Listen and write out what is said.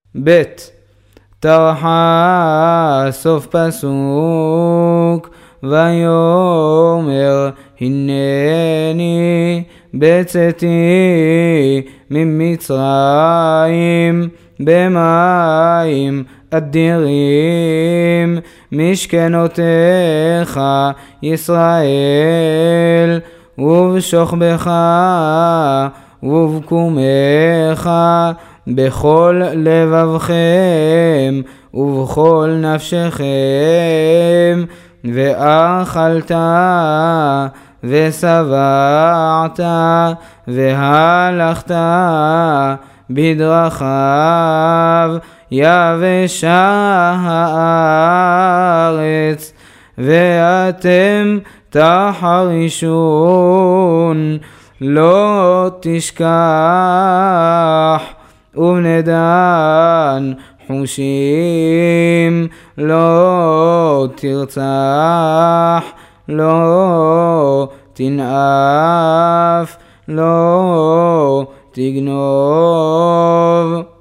ב' תרחה סוף פסוק ויאמר הנני בצאתי ממצרים במים אדירים משכנותיך ישראל ובשוכבך ובקומך בכל לבבכם ובכל נפשכם ואכלת ושבעת והלכת בדרכיו יבשה הארץ ואתם תחרישון לא תשכח ובני דן חושים לא תרצח לא תנאף לא תגנוב